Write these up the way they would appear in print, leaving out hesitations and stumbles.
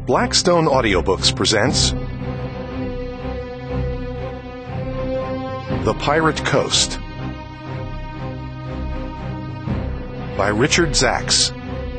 Blackstone Audiobooks presents The Pirate Coast by Richard Zacks.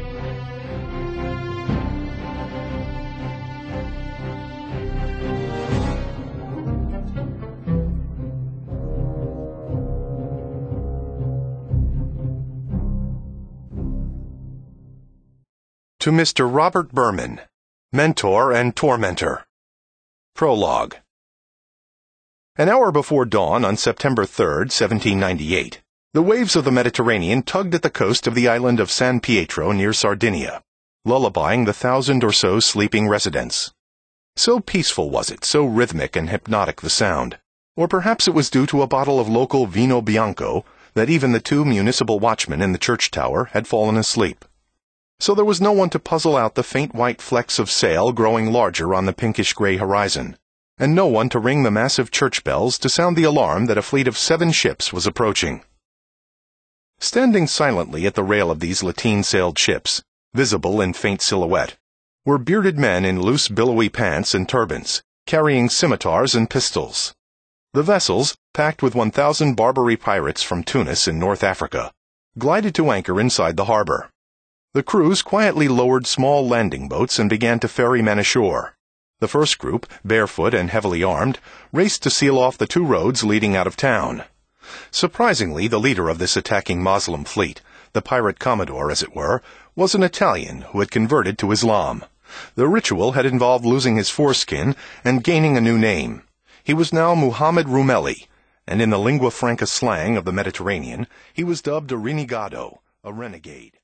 To Mr. Robert Berman, Mentor and Tormentor. Prologue. An hour before dawn on September 3rd, 1798, the waves of the Mediterranean tugged at the coast of the island of San Pietro near Sardinia, lullabying the 1,000 or so sleeping residents. So peaceful was it, so rhythmic and hypnotic the sound, or perhaps it was due to a bottle of local vino bianco, that even the 2 municipal watchmen in the church tower had fallen asleep. So there was no one to puzzle out the faint white flecks of sail growing larger on the pinkish-gray horizon, and no one to ring the massive church bells to sound the alarm that a fleet of 7 ships was approaching. Standing silently at the rail of these lateen-sailed ships, visible in faint silhouette, were bearded men in loose billowy pants and turbans, carrying scimitars and pistols. The vessels, packed with 1,000 Barbary pirates from Tunis in North Africa, glided to anchor inside the harbor. The crews quietly lowered small landing boats and began to ferry men ashore. The first group, barefoot and heavily armed, raced to seal off the 2 roads leading out of town. Surprisingly, the leader of this attacking Moslem fleet, the pirate commodore as it were, was an Italian who had converted to Islam. The ritual had involved losing his foreskin and gaining a new name. He was now Muhammad Rumeli, and in the lingua franca slang of the Mediterranean, he was dubbed a renegado, a renegade.